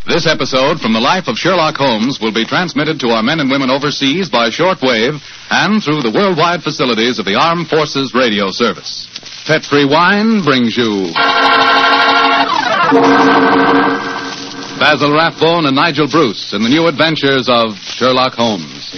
This episode from the life of Sherlock Holmes will be transmitted to our men and women overseas by shortwave and through the worldwide facilities of the Armed Forces Radio Service. Petri Wine brings you Basil Rathbone and Nigel Bruce in the new adventures of Sherlock Holmes.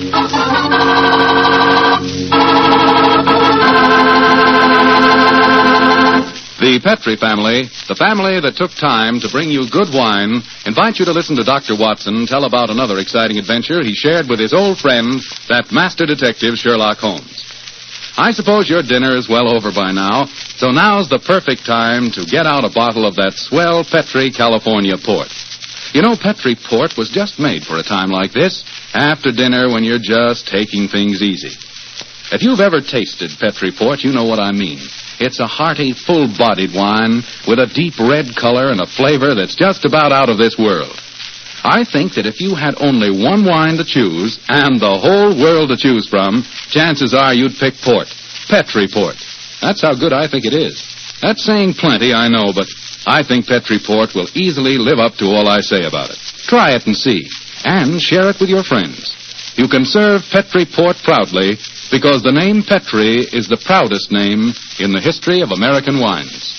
The Petri family, the family that took time to bring you good wine, invite you to listen to Dr. Watson tell about another exciting adventure he shared with his old friend, that master detective Sherlock Holmes. I suppose your dinner is well over by now, so now's the perfect time to get out a bottle of that swell Petri California port. You know, Petri port was just made for a time like this, after dinner when you're just taking things easy. If you've ever tasted Petri port, you know what I mean. It's a hearty, full-bodied wine with a deep red color and a flavor that's just about out of this world. I think that if you had only one wine to choose and the whole world to choose from, chances are you'd pick port. Petri port. That's how good I think it is. That's saying plenty, I know, but I think Petri port will easily live up to all I say about it. Try it and see. And share it with your friends. You can serve Petri port proudly because the name Petri is the proudest name in the history of American wines.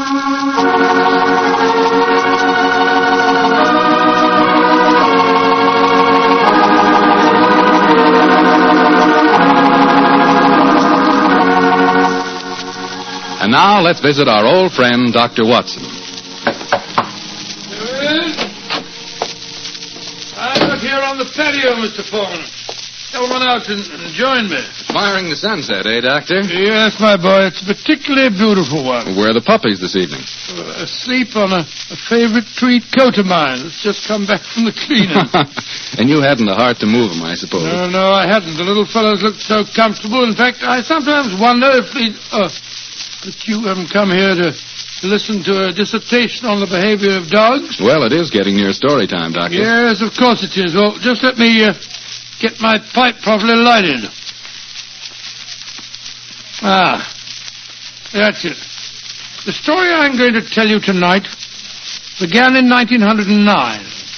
And now let's visit our old friend, Dr. Watson. I'm up here on the patio, Mr. Foreman. Come on out and join me. Admiring the sunset, eh, Doctor? Yes, my boy. It's a particularly beautiful one. Where are the puppies this evening? Asleep on a favorite tweed coat of mine that's just come back from the cleaner. And you hadn't the heart to move them, I suppose. No, I hadn't. The little fellows looked so comfortable. In fact, I sometimes wonder if that you haven't come here to listen to a dissertation on the behavior of dogs. Well, it is getting near story time, Doctor. Yes, of course it is. Well, just let me get my pipe properly lighted. That's it. The story I'm going to tell you tonight began in 1909.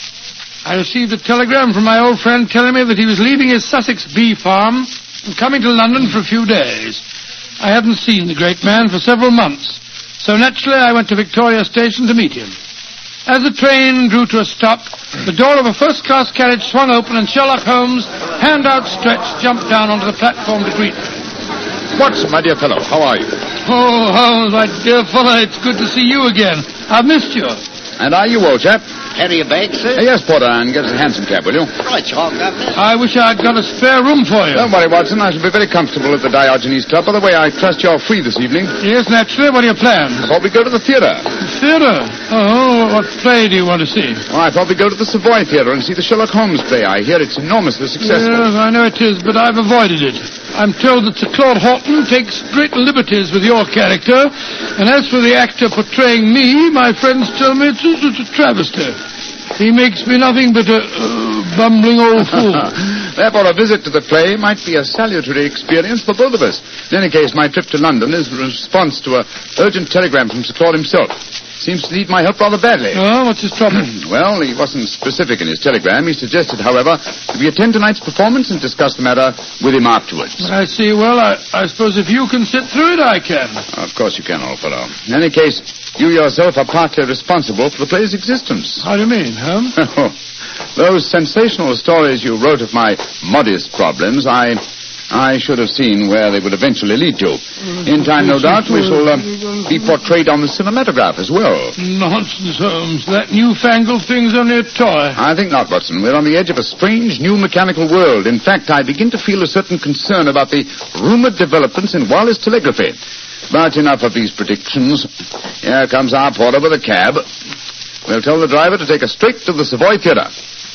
I received a telegram from my old friend telling me that he was leaving his Sussex bee farm and coming to London for a few days. I hadn't seen the great man for several months, so naturally I went to Victoria Station to meet him. As the train drew to a stop, the door of a first-class carriage swung open and Sherlock Holmes, hand outstretched, jumped down onto the platform to greet me. Watson, my dear fellow, how are you? Oh, Holmes, my dear fellow, it's good to see you again. I've missed you. And are you, old chap? Carry your bag, sir? Yes, Porter, and get us a hansom cab, will you? Right, Chalk, Governor. I wish I'd got a spare room for you. Don't worry, Watson. I shall be very comfortable at the Diogenes Club. By the way, I trust you're free this evening. Yes, naturally. What are your plans? I thought we'd go to the theatre. Theatre? Oh, what play do you want to see? Oh, I thought we'd go to the Savoy Theatre and see the Sherlock Holmes play. I hear it's enormously successful. Yes, I know it is, but I've avoided it. I'm told that Sir Claude Horton takes great liberties with your character, and as for the actor portraying me, my friends tell me it's a travesty. He makes me nothing but a bumbling old fool. Therefore, a visit to the play might be a salutary experience for both of us. In any case, my trip to London is a response to an urgent telegram from Sir Claude himself. Seems to need my help rather badly. Oh, what's his trouble? Well, he wasn't specific in his telegram. He suggested, however, that we attend tonight's performance and discuss the matter with him afterwards. I see. Well, I suppose if you can sit through it, I can. Of course you can, old fellow. In any case, you yourself are partly responsible for the play's existence. How do you mean, Holmes? Those sensational stories you wrote of my modest problems, I should have seen where they would eventually lead to. In time, no doubt, we shall be portrayed on the cinematograph as well. Nonsense, Holmes. That newfangled thing's only a toy. I think not, Watson. We're on the edge of a strange new mechanical world. In fact, I begin to feel a certain concern about the rumored developments in wireless telegraphy. But enough of these predictions. Here comes our porter with a cab. We'll tell the driver to take us straight to the Savoy Theatre.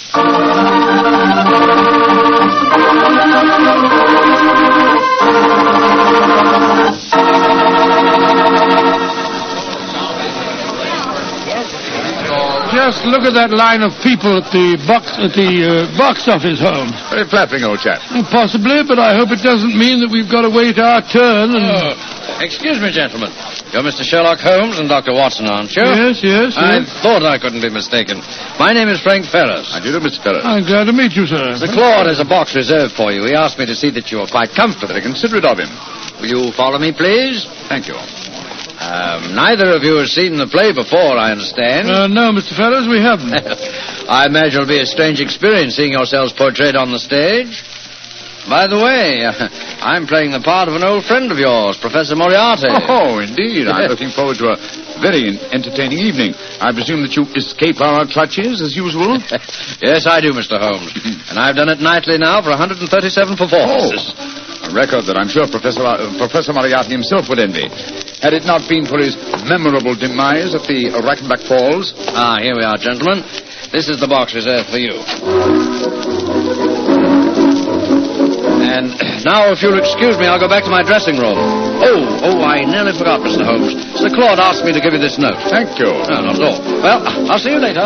Just look at that line of people at the box office, Holmes. Very flattering, old chap. Possibly, but I hope it doesn't mean that we've got to wait our turn and... Excuse me, gentlemen. You're Mr. Sherlock Holmes and Dr. Watson, aren't you? Yes. I thought I couldn't be mistaken. My name is Frank Ferris. How do you do, Mr. Ferris? I'm glad to meet you, sir. Sir Claude has a box reserved for you. He asked me to see that you are quite comfortable. Very considerate of him. Will you follow me, please? Thank you. Neither of you has seen the play before, I understand. No, Mr. Ferris, we haven't. I imagine it'll be a strange experience seeing yourselves portrayed on the stage. By the way, I'm playing the part of an old friend of yours, Professor Moriarty. Oh, indeed. I'm looking forward to a very entertaining evening. I presume that you escape our clutches, as usual? Yes, I do, Mr. Holmes. And I've done it nightly now for 137 performances. A record that I'm sure Professor Moriarty himself would envy. Had it not been for his memorable demise at the Rackenback Falls. Here we are, gentlemen. This is the box reserved for you. And now, if you'll excuse me, I'll go back to my dressing room. Oh, I nearly forgot, Mr. Holmes. Sir Claude asked me to give you this note. Thank you. No, not at all. Well, I'll see you later.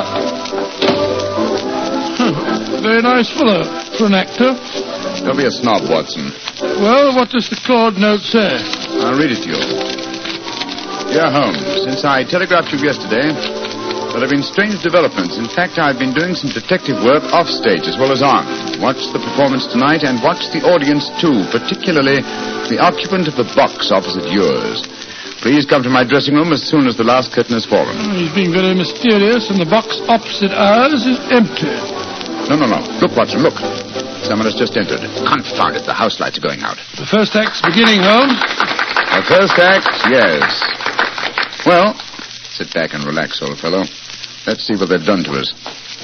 Very nice fellow for an actor. Don't be a snob, Watson. Well, what does the Claude note say? I'll read it to you. Dear Holmes, since I telegraphed you yesterday, there have been strange developments. In fact, I've been doing some detective work off stage as well as on. Watch the performance tonight and watch the audience, too, particularly the occupant of the box opposite yours. Please come to my dressing room as soon as the last curtain has fallen. He's being very mysterious, and the box opposite ours is empty. No. Look, Watson, look. Someone has just entered. Confound it, the house lights are going out. The first act's beginning, Holmes. The first act, yes. Well, sit back and relax, old fellow. Let's see what they've done to us.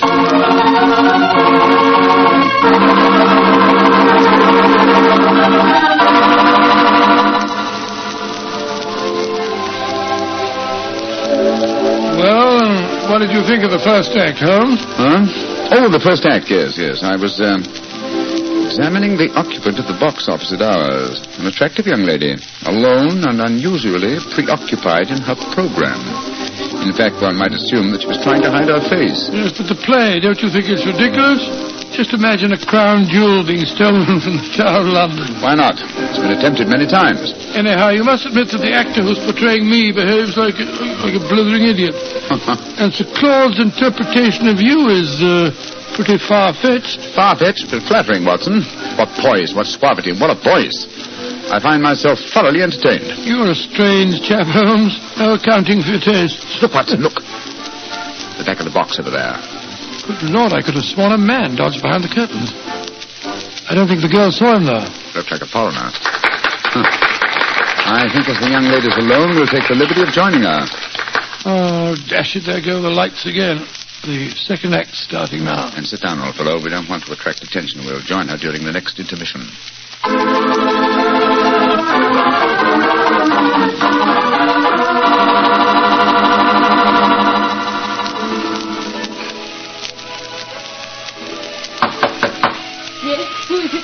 Well, what did you think of the first act, Holmes? Huh? Oh, the first act, yes. I was, examining the occupant of the box opposite ours. An attractive young lady, alone and unusually preoccupied in her program. In fact, one might assume that she was trying to hide her face. Yes, but the play, don't you think it's ridiculous? Just imagine a crown jewel being stolen from the Tower of London. Why not? It's been attempted many times. Anyhow, you must admit that the actor who's portraying me behaves like a blithering idiot. And Sir Claude's interpretation of you is pretty far-fetched. Far-fetched, but flattering, Watson. What poise, what suavity, what a voice. I find myself thoroughly entertained. You're a strange chap, Holmes. No accounting for your tastes. Look, Watson, look. The back of the box over there. Good Lord, I could have sworn a man dodged behind the curtains. I don't think the girl saw him, though. Looked like a foreigner. I think as the young lady's alone, we'll take the liberty of joining her. Oh, dash it, there go the lights again. The second act starting now. And sit down, old fellow. We don't want to attract attention. We'll join her during the next intermission. Yes, who is it?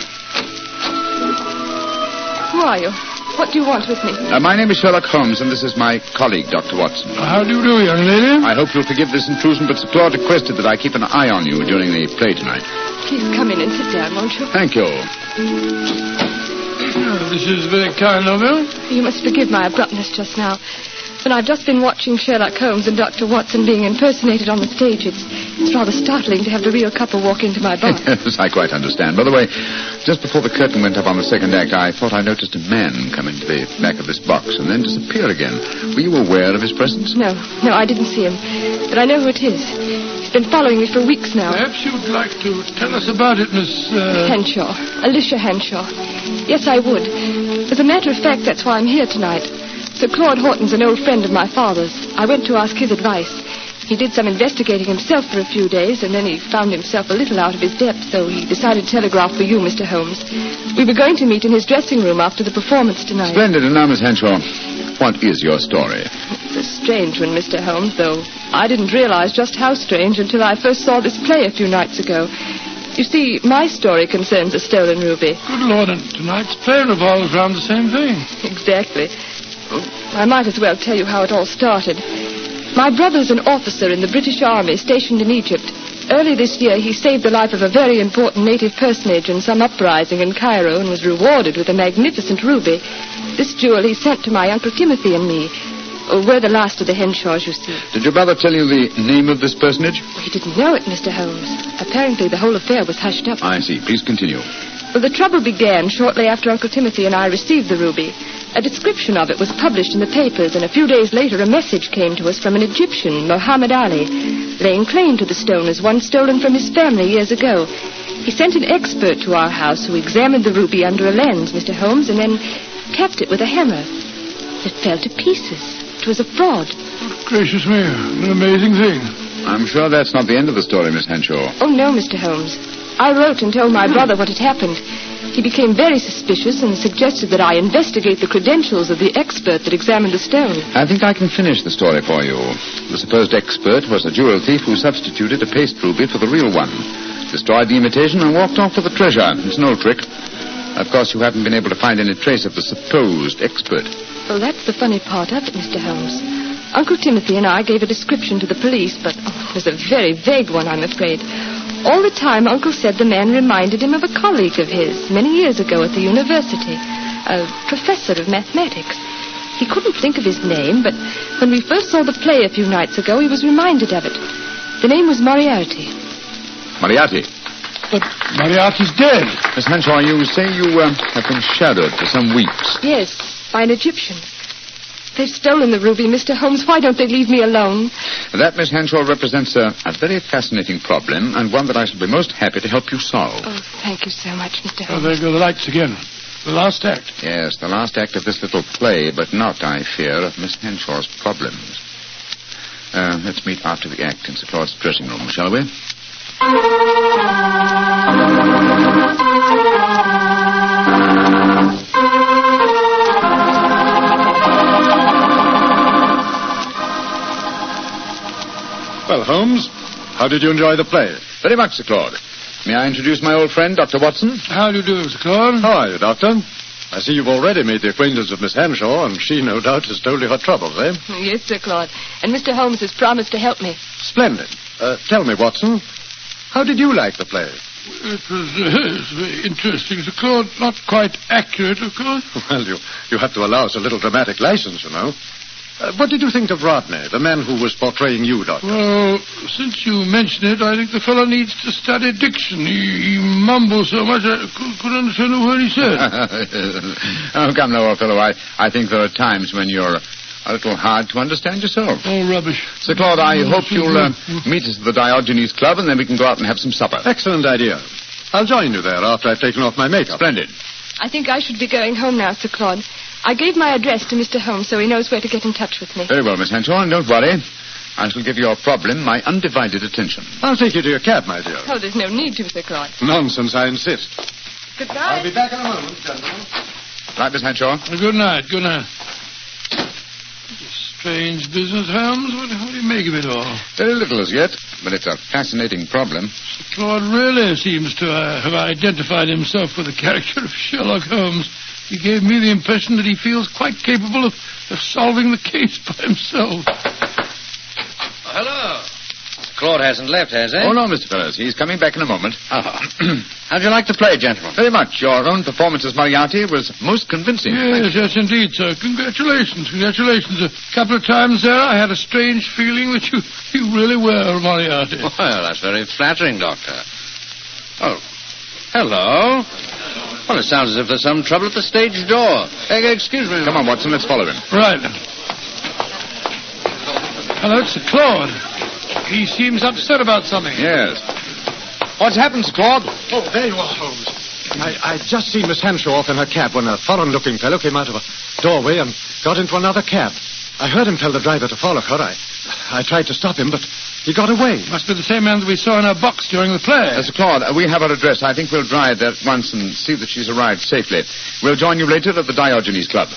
Who are you? What do you want with me? My name is Sherlock Holmes, and this is my colleague, Dr. Watson. How do you do, young lady? I hope you'll forgive this intrusion, but Sir Claude requested that I keep an eye on you during the play tonight. Please come in and sit down, won't you? Thank you. Oh, this is very kind of you. You must forgive my abruptness just now. But I've just been watching Sherlock Holmes and Dr. Watson being impersonated on the stage. It's rather startling to have the real couple walk into my bar. Yes, I quite understand. By the way, just before the curtain went up on the second act, I thought I noticed a man come into the back of this box and then disappear again. Were you aware of his presence? No, I didn't see him. But I know who it is. He's been following me for weeks now. Perhaps you'd like to tell us about it, Miss... Henshaw. Alicia Henshaw. Yes, I would. As a matter of fact, that's why I'm here tonight. Sir Claude Horton's an old friend of my father's. I went to ask his advice. He did some investigating himself for a few days, and then he found himself a little out of his depth, so he decided to telegraph for you, Mr. Holmes. We were going to meet in his dressing room after the performance tonight. Splendid. And now, Miss Henshaw, what is your story? It's a strange one, Mr. Holmes, though I didn't realize just how strange until I first saw this play a few nights ago. You see, my story concerns a stolen ruby. Good Lord, and tonight's play revolves around the same thing. Exactly. I might as well tell you how it all started. My brother's an officer in the British Army stationed in Egypt. Early this year, he saved the life of a very important native personage in some uprising in Cairo and was rewarded with a magnificent ruby. This jewel he sent to my Uncle Timothy and me. We're the last of the Henshaws, you see. Did your brother tell you the name of this personage? He didn't know it, Mr. Holmes. Apparently the whole affair was hushed up. I see. Please continue. Well, the trouble began shortly after Uncle Timothy and I received the ruby. A description of it was published in the papers, and a few days later a message came to us from an Egyptian, Muhammad Ali, laying claim to the stone as one stolen from his family years ago. He sent an expert to our house who examined the ruby under a lens, Mr. Holmes, and then capped it with a hammer. It fell to pieces. It was a fraud. Gracious me, an amazing thing. I'm sure that's not the end of the story, Miss Henshaw. Oh, no, Mr. Holmes. I wrote and told my brother what had happened. He became very suspicious and suggested that I investigate the credentials of the expert that examined the stone. I think I can finish the story for you. The supposed expert was a jewel thief who substituted a paste ruby for the real one, destroyed the imitation, and walked off with the treasure. It's an old trick. Of course, you haven't been able to find any trace of the supposed expert. Well, that's the funny part of it, Mr. Holmes. Uncle Timothy and I gave a description to the police, but it was a very vague one, I'm afraid. All the time, Uncle said the man reminded him of a colleague of his many years ago at the university, a professor of mathematics. He couldn't think of his name, but when we first saw the play a few nights ago, he was reminded of it. The name was Moriarty. Moriarty? But Moriarty's dead. Miss Henshaw, you say you have been shadowed for some weeks. Yes, by an Egyptian. They've stolen the ruby, Mr. Holmes. Why don't they leave me alone? That, Miss Henshaw, represents a very fascinating problem, and one that I shall be most happy to help you solve. Oh, thank you so much, Mr. Oh, Holmes. there go the lights again. The last act. Yes, the last act of this little play, but not, I fear, of Miss Henshaw's problems. Let's meet after the act in Sir Claude's dressing room, shall we? Well, Holmes, how did you enjoy the play? Very much, Sir Claude. May I introduce my old friend, Dr. Watson? How do you do, Mr. Claude? How are you, Doctor? I see you've already made the acquaintance of Miss Henshaw, and she, no doubt, has told you her troubles, eh? Yes, Sir Claude. And Mr. Holmes has promised to help me. Splendid. Tell me, Watson, how did you like the play? It was very interesting, Sir Claude. Not quite accurate, of course. Well, you have to allow us a little dramatic license, you know. What did you think of Rodney, the man who was portraying you, Doctor? Well, since you mention it, I think the fellow needs to study diction. He mumbles so much I couldn't understand a word he said. Oh, come now, old fellow. I think there are times when you're a little hard to understand yourself. Oh, rubbish. Sir Claude, I hope you'll meet us at the Diogenes Club, and then we can go out and have some supper. Excellent idea. I'll join you there after I've taken off my makeup. Splendid. I think I should be going home now, Sir Claude. I gave my address to Mr. Holmes so he knows where to get in touch with me. Very well, Miss Henshaw, and don't worry. I shall give your problem my undivided attention. I'll take you to your cab, my dear. Oh, there's no need to, Sir Claude. Nonsense, I insist. Goodbye. I'll be back in a moment, gentlemen. Right, Miss Henshaw? Good night, good night. Strange business, Holmes. What do you make of it all? Very little as yet, but it's a fascinating problem. Sir Claude really seems to have identified himself with the character of Sherlock Holmes. He gave me the impression that he feels quite capable of solving the case by himself. Hello. Claude hasn't left, has he? Oh, no, Mr. Ferris. He's coming back in a moment. How'd you like the play, gentlemen? Very much. Your own performance as Moriarty was most convincing. Yes, indeed, sir. Congratulations. A couple of times there, I had a strange feeling that you really were Moriarty. Well, that's very flattering, Doctor. Oh, hello. Well, it sounds as if there's some trouble at the stage door. Excuse me. Come on, Watson. Let's follow him. Right. Hello, it's Sir Claude. He seems upset about something. Yes. What's happened, Sir Claude? Oh, there you are, Holmes. I'd just seen Miss Henshaw off in her cab when a foreign-looking fellow came out of a doorway and got into another cab. I heard him tell the driver to follow her. I tried to stop him, but he got away. Must be the same man that we saw in our box during the play. Sir Claude, we have her address. I think we'll drive there at once and see that she's arrived safely. We'll join you later at the Diogenes Club.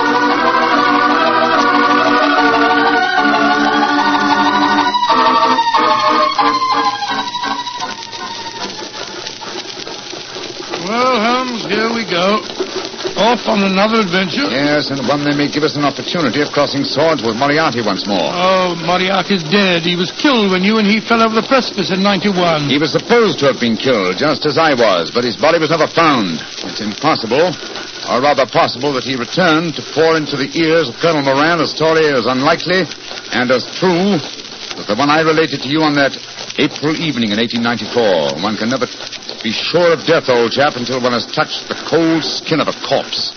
Well, Holmes, here we go. Off on another adventure. Yes, and one that may give us an opportunity of crossing swords with Moriarty once more. Oh, Moriarty's dead. He was killed when you and he fell over the precipice in 91. He was supposed to have been killed, just as I was, but his body was never found. It's impossible. or rather possible that he returned to pour into the ears of Colonel Moran a story as unlikely and as true as the one I related to you on that April evening in 1894. One can never be sure of death, old chap, until one has touched the cold skin of a corpse.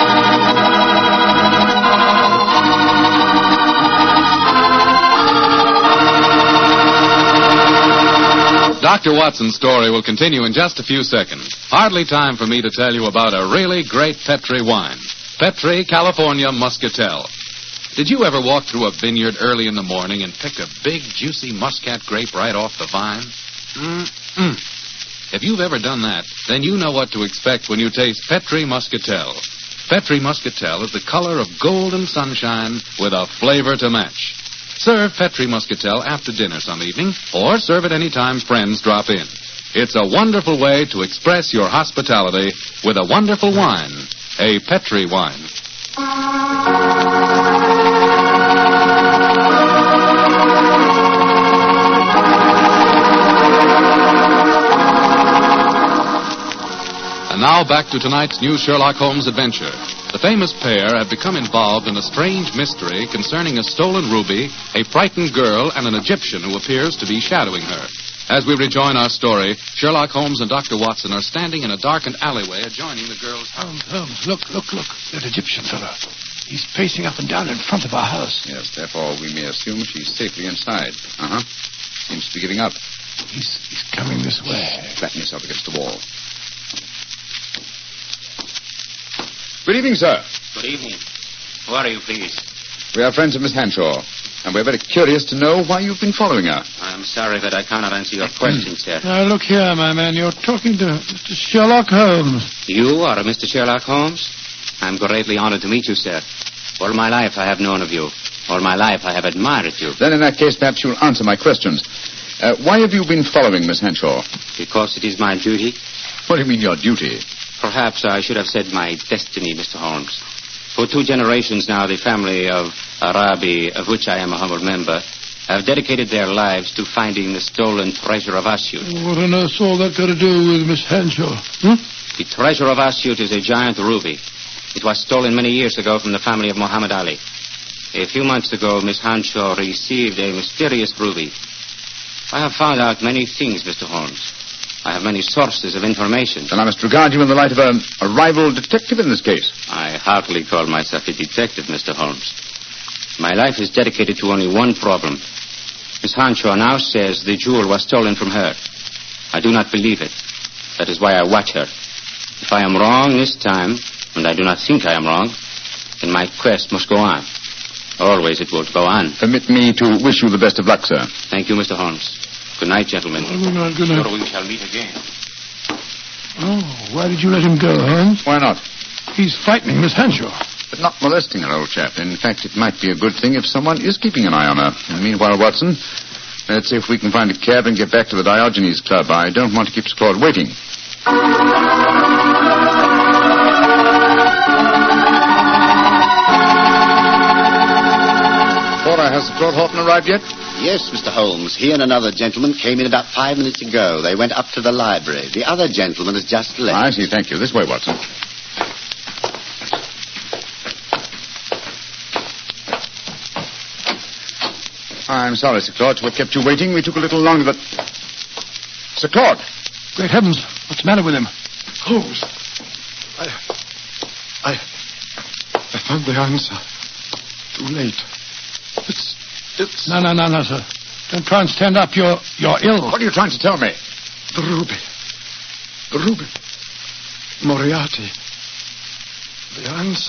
Dr. Watson's story will continue in just a few seconds. Hardly time for me to tell you about a really great Petri wine. Petri California Muscatel. Did you ever walk through a vineyard early in the morning and pick a big, juicy muscat grape right off the vine? If you've ever done that, then you know what to expect when you taste Petri Muscatel. Petri Muscatel is the color of golden sunshine with a flavor to match. Serve Petri Muscatel after dinner some evening, or serve it any time friends drop in. It's a wonderful way to express your hospitality with a wonderful wine, a Petri wine. And now back to tonight's new Sherlock Holmes adventure. The famous pair have become involved in a strange mystery concerning a stolen ruby, a frightened girl, and an Egyptian who appears to be shadowing her. As we rejoin our story, Sherlock Holmes and Dr. Watson are standing in a darkened alleyway adjoining the girl's house. Holmes, look. That Egyptian fellow. He's pacing up and down in front of our house. Yes, therefore we may assume she's safely inside. Seems to be giving up. He's coming this way. Flatten yourself against the wall. Good evening, sir. Good evening. Who are you, please? We are friends of Miss Hanshaw, and we're very curious to know why you've been following her. I'm sorry that I cannot answer your question, sir. Now, look here, my man. You're talking to Mr. Sherlock Holmes. You are a Mr. Sherlock Holmes? I'm greatly honored to meet you, sir. All my life I have known of you. All my life I have admired you. Then in that case, perhaps you'll answer my questions. Why have you been following Miss Hanshaw? Because it is my duty. What do you mean, your duty? Perhaps I should have said my destiny, Mr. Holmes. For 2 generations now, the family of Arabi, of which I am a humble member, have dedicated their lives to finding the stolen treasure of Asyut. What on earth's all that got to do with Miss Hanshaw? The treasure of Asyut is a giant ruby. It was stolen many years ago from the family of Muhammad Ali. A few months ago, Miss Hanshaw received a mysterious ruby. I have found out many things, Mr. Holmes. I have many sources of information. Then I must regard you in the light of a rival detective in this case. I heartily call myself a detective, Mr. Holmes. My life is dedicated to only one problem. Miss Hanshaw now says the jewel was stolen from her. I do not believe it. That is why I watch her. If I am wrong this time, and I do not think I am wrong, then my quest must go on. Always it will go on. Permit me to wish you the best of luck, sir. Thank you, Mr. Holmes. Good night, gentlemen. Good night. Sure we shall meet again. Oh, why did you let him go, Holmes? Why not? He's frightening Miss Hanshaw. But not molesting her, old chap. In fact, it might be a good thing if someone is keeping an eye on her. And meanwhile, Watson, let's see if we can find a cab and get back to the Diogenes Club. I don't want to keep Sir Claude waiting. Cora, has Sir Claude Horton arrived yet? Yes, Mr. Holmes. He and another gentleman came in about 5 minutes ago. They went up to the library. The other gentleman has just left. I see, thank you. This way, Watson. I'm sorry, Sir Claude, to have kept you waiting. We took a little longer, but... Sir Claude! Great heavens, what's the matter with him? Holmes, I found the answer. Too late. It's... No, sir. Don't try and stand up. You're ill. What are you trying to tell me? The ruby. Moriarty. The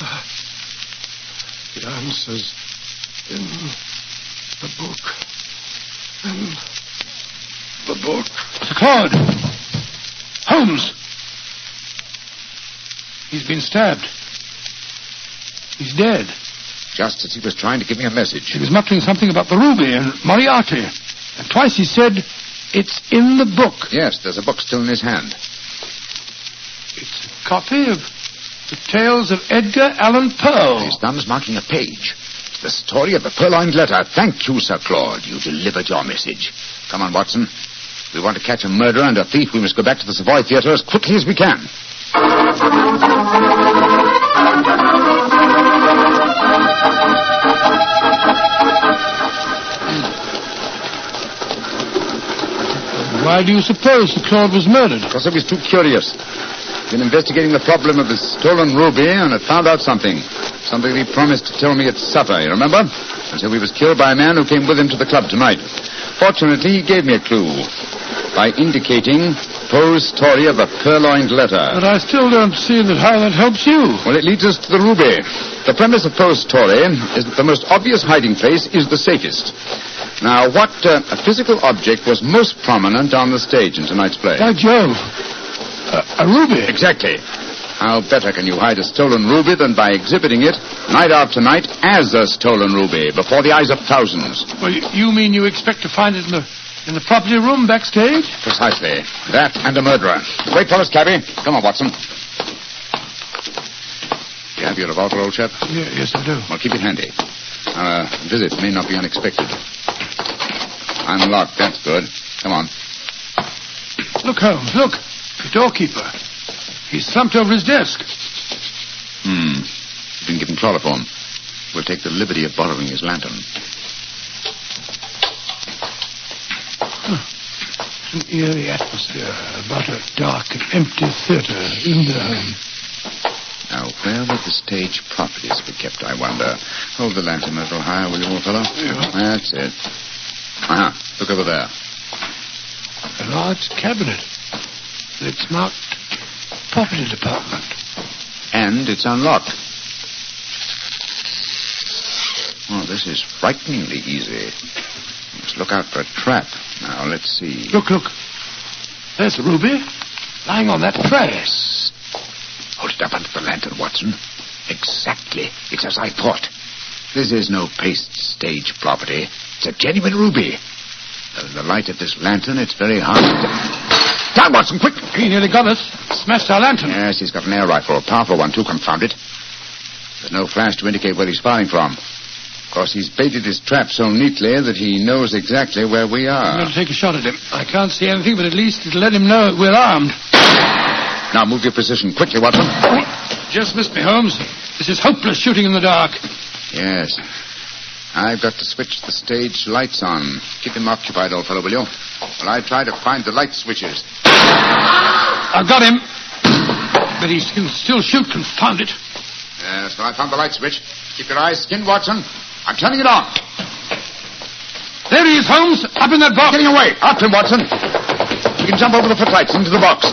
answer's in the book. In the book. Sir Claude! Holmes! He's been stabbed. He's dead. Just as he was trying to give me a message. He was muttering something about the ruby and Moriarty. And twice he said, it's in the book. Yes, there's a book still in his hand. It's a copy of the Tales of Edgar Allan Poe. His thumb's marking a page. The story of the purloined letter. Thank you, Sir Claude. You delivered your message. Come on, Watson. If we want to catch a murderer and a thief, we must go back to the Savoy Theatre as quickly as we can. Why do you suppose Sir Claude was murdered? Because I was too curious. Been investigating the problem of the stolen ruby and had found out something. Something he promised to tell me at supper, you remember? And so he was killed by a man who came with him to the club tonight. Fortunately, he gave me a clue by indicating Poe's story of a purloined letter. But I still don't see how that helps you. Well, it leads us to the ruby. The premise of Poe's story is that the most obvious hiding place is the safest. Now, what physical object was most prominent on the stage in tonight's play? By Jove. A ruby. Exactly. How better can you hide a stolen ruby than by exhibiting it night after night as a stolen ruby before the eyes of thousands? Well, you mean you expect to find it in the property room backstage? Precisely. That and a murderer. Wait for us, cabby. Come on, Watson. You have your revolver, old chap? Yes, I do. Well, keep it handy. Our visit may not be unexpected. Unlocked. That's good. Come on. Look, Holmes, look. The doorkeeper. He's slumped over his desk. He's been given chloroform. We'll take the liberty of borrowing his lantern. An eerie atmosphere about a dark and empty theater in the... Now, where would the stage properties be kept, I wonder? Hold the lantern a little higher, will you, old fellow? Yeah. That's it. Look over there. A large cabinet. It's marked Property Department. And it's unlocked. Oh, this is frighteningly easy. Let's look out for a trap. Now, let's see. Look. There's the ruby, lying on that tray. Yes. Hold it up under the lantern, Watson. Exactly. It's as I thought. This is no paste stage property. It's a genuine ruby. In the light of this lantern, it's very hard to... Down, Watson, quick! He nearly got us. Smashed our lantern. Yes, he's got an air rifle. A powerful one, too, confound it. There's no flash to indicate where he's firing from. Of course, he's baited his trap so neatly that he knows exactly where we are. I'm going to take a shot at him. I can't see anything, but at least it'll let him know we're armed. Now, move your position quickly, Watson. Just missed me, Holmes. This is hopeless shooting in the dark. Yes. I've got to switch the stage lights on. Keep him occupied, old fellow, will you? While I try to find the light switches. I've got him. But he can still shoot, confound it. Yes, well, I found the light switch. Keep your eyes skinned, Watson. I'm turning it on. There he is, Holmes. Up in that box. Getting away. After him, Watson. You can jump over the footlights into the box.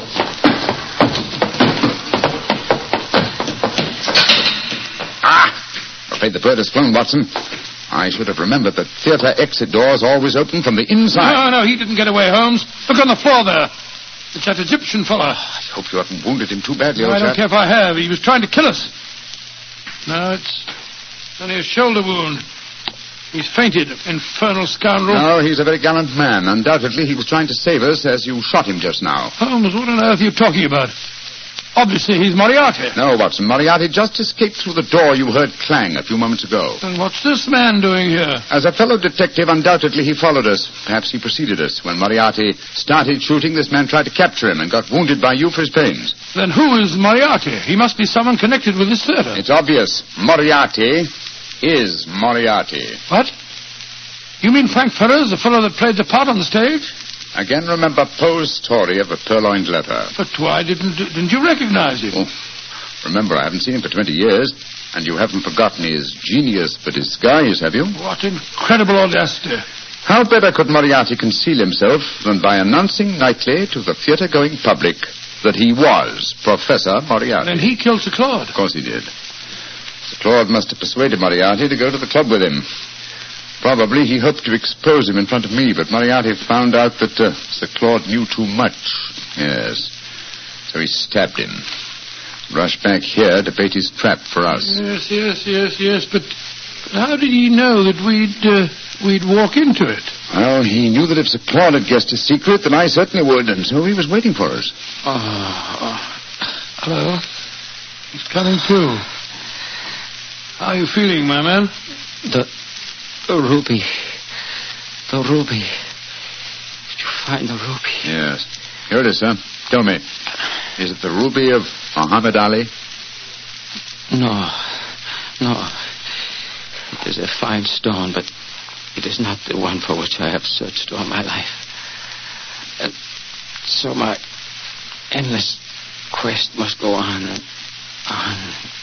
Afraid the bird has flown, Watson. I should have remembered that theater exit doors always open from the inside. No, he didn't get away, Holmes. Look on the floor there. It's that Egyptian fellow. I hope you haven't wounded him too badly, old I don't chap. care if I have. He was trying to kill us. No, it's only a shoulder wound. He's fainted, infernal scoundrel. No, he's a very gallant man. Undoubtedly, he was trying to save us as you shot him just now. Holmes, what on earth are you talking about? Obviously, he's Moriarty. No, Watson. Moriarty just escaped through the door you heard clang a few moments ago. Then what's this man doing here? As a fellow detective, undoubtedly he followed us. Perhaps he preceded us. When Moriarty started shooting, this man tried to capture him and got wounded by you for his pains. Then who is Moriarty? He must be someone connected with this theater. It's obvious. Moriarty is Moriarty. What? You mean Frank Ferrers, the fellow that played the part on the stage? Again, remember Poe's story of a purloined letter. But why didn't you recognize him? Oh, remember, I haven't seen him for 20 years, and you haven't forgotten his genius for disguise, have you? What incredible audacity. How better could Moriarty conceal himself than by announcing nightly to the theater-going public that he was Professor Moriarty? Then he killed Sir Claude. Of course he did. Sir Claude must have persuaded Moriarty to go to the club with him. Probably he hoped to expose him in front of me, but Moriarty found out that Sir Claude knew too much. Yes. So he stabbed him. Rushed back here to bait his trap for us. Yes. But how did he know that we'd walk into it? Well, he knew that if Sir Claude had guessed his secret, then I certainly would, and so he was waiting for us. Hello. He's coming too. How are you feeling, my man? The ruby. The ruby. Did you find the ruby? Yes. Here it is, sir. Tell me, is it the ruby of Muhammad Ali? No. It is a fine stone, but it is not the one for which I have searched all my life. So my endless quest must go on and on.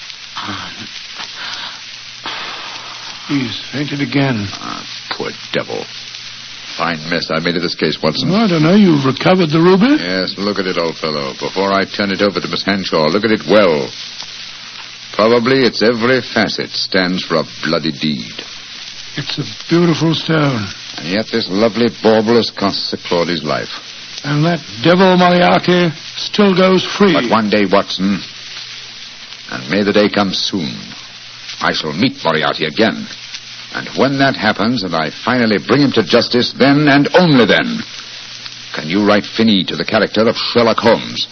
He's fainted again. Poor devil. Fine mess I made of this case, Watson. Well, I don't know. You've recovered the ruby? Yes, look at it, old fellow. Before I turn it over to Miss Hanshaw, look at it well. Probably its every facet stands for a bloody deed. It's a beautiful stone. And yet this lovely bauble has cost Sir Claudy's life. And that devil Moriarty still goes free. But one day, Watson, and may the day come soon, I shall meet Moriarty again. And when that happens and I finally bring him to justice, then and only then can you write Finney to the character of Sherlock Holmes.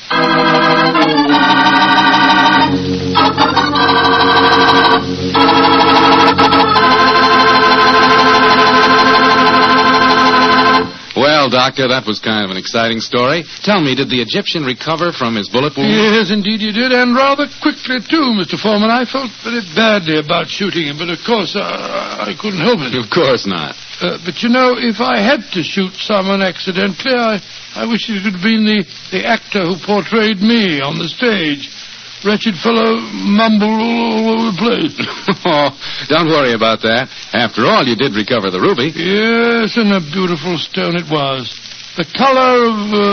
Well, Doctor, that was kind of an exciting story. Tell me, did the Egyptian recover from his bullet wound? Yes, indeed he did, and rather quickly, too, Mr. Foreman. I felt very badly about shooting him, but of course I couldn't help it. Of course not. But, you know, if I had to shoot someone accidentally, I wish it had been the actor who portrayed me on the stage. Wretched fellow mumbled all over the place. Oh, don't worry about that. After all, you did recover the ruby. Yes, and a beautiful stone it was. The color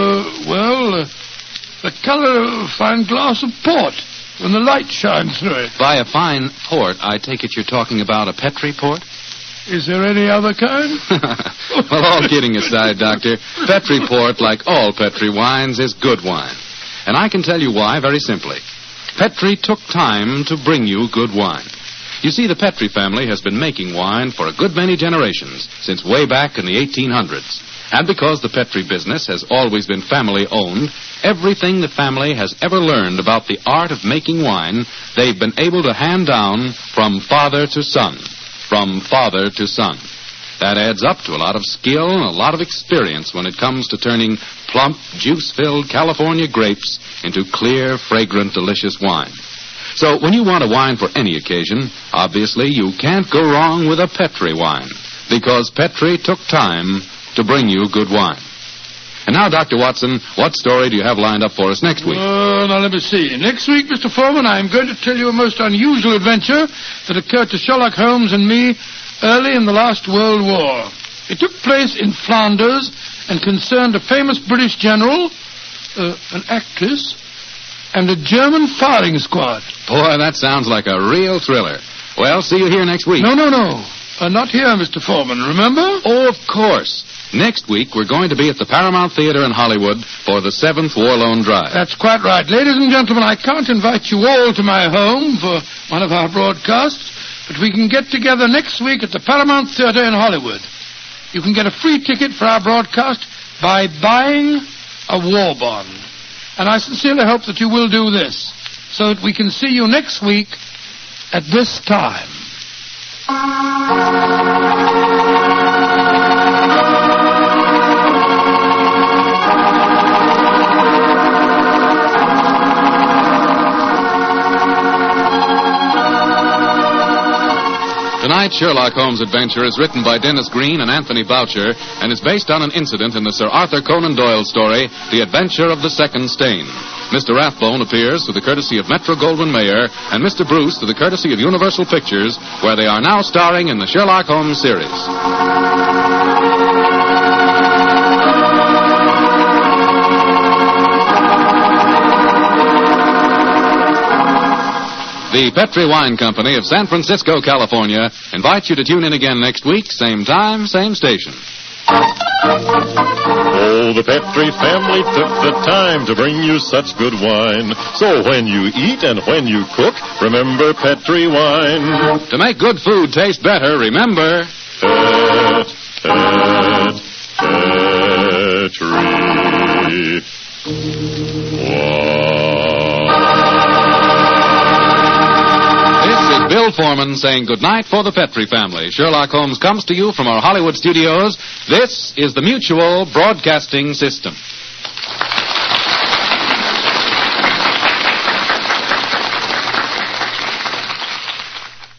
of, the color of a fine glass of port when the light shines through it. By a fine port, I take it you're talking about a Petri port? Is there any other kind? Well, all kidding aside, Doctor, Petri port, like all Petri wines, is good wine. And I can tell you why very simply. Petri took time to bring you good wine. You see, the Petri family has been making wine for a good many generations, since way back in the 1800s. And because the Petri business has always been family-owned, everything the family has ever learned about the art of making wine, they've been able to hand down from father to son. From father to son. That adds up to a lot of skill and a lot of experience when it comes to turning plump, juice-filled California grapes into clear, fragrant, delicious wine. So when you want a wine for any occasion, obviously you can't go wrong with a Petri wine, because Petri took time to bring you good wine. And now, Dr. Watson, what story do you have lined up for us next week? Now let me see. Next week, Mr. Foreman, I'm going to tell you a most unusual adventure that occurred to Sherlock Holmes and me early in the last World War. It took place in Flanders and concerned a famous British general, an actress, and a German firing squad. Boy, that sounds like a real thriller. Well, see you here next week. No. Not here, Mr. Foreman, remember? Oh, of course. Next week, we're going to be at the Paramount Theater in Hollywood for the 7th War Loan Drive. That's quite right. Ladies and gentlemen, I can't invite you all to my home for one of our broadcasts, but we can get together next week at the Paramount Theater in Hollywood. You can get a free ticket for our broadcast by buying a war bond. And I sincerely hope that you will do this, so that we can see you next week at this time. Tonight's Sherlock Holmes adventure is written by Dennis Green and Anthony Boucher and is based on an incident in the Sir Arthur Conan Doyle story, The Adventure of the Second Stain. Mr. Rathbone appears through the courtesy of Metro-Goldwyn-Mayer and Mr. Bruce through the courtesy of Universal Pictures, where they are now starring in the Sherlock Holmes series. The Petri Wine Company of San Francisco, California, invites you to tune in again next week, same time, same station. Oh, the Petri family took the time to bring you such good wine. So when you eat and when you cook, remember Petri wine. To make good food taste better, remember... Petri Bill Foreman saying goodnight for the Petri family. Sherlock Holmes comes to you from our Hollywood studios. This is the Mutual Broadcasting System.